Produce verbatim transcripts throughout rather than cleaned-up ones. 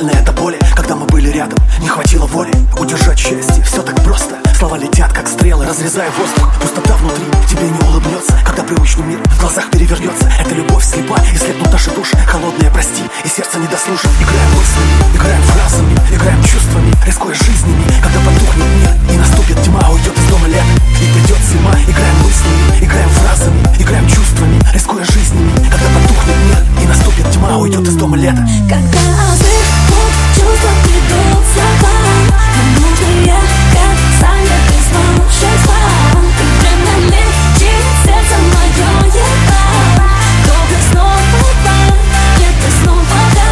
Банальное до боли, когда мы были рядом, не хватило воли удержать счастье, все так просто. Слова летят, как стрелы, разрезая воздух. Пустота внутри тебе не улыбнется, когда привычный мир в глазах перевернется. Это любовь слепа, и слепнут наши души. Холодные, прости, и сердце не дослушав. Играем мыслями, играем фразами, играем чувствами, рискуя жизнями. Когда потухнет мир и наступит тьма, уйдет из дома лето и придет зима. Играем мыслями, играем фразами, играем чувствами, рискуя жизнями. Когда потухнет мир и наступит тьма, уйдет из дома лето. Когда озыбнут чувства, придут слова, нам нужно ехать сами без волшебства. И время лечит сердце мое едва. Добро снова да, это снова да.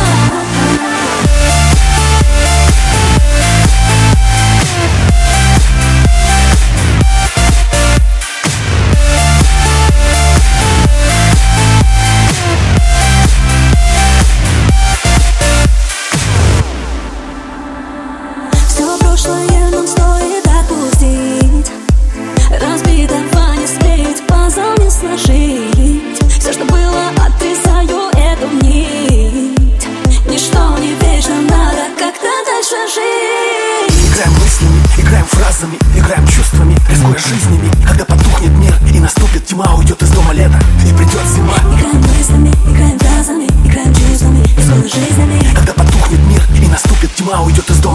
Прошлое нам стоит отпустить. Разбитого не склеить, пазл не сложить. Все, что было, отрезаю эту нить. Ничто не вечно, надо как-то дальше жить. Играем мыслями, играем фразами, играем чувствами, рискуя жизнями. Когда потухнет мир и наступит тьма, уйдет из дома лето и придет зима. Играем мыслями, играем фразами, играем чувствами, рискуя жизнями. Когда потухнет мир и наступит тьма, уйдет из дома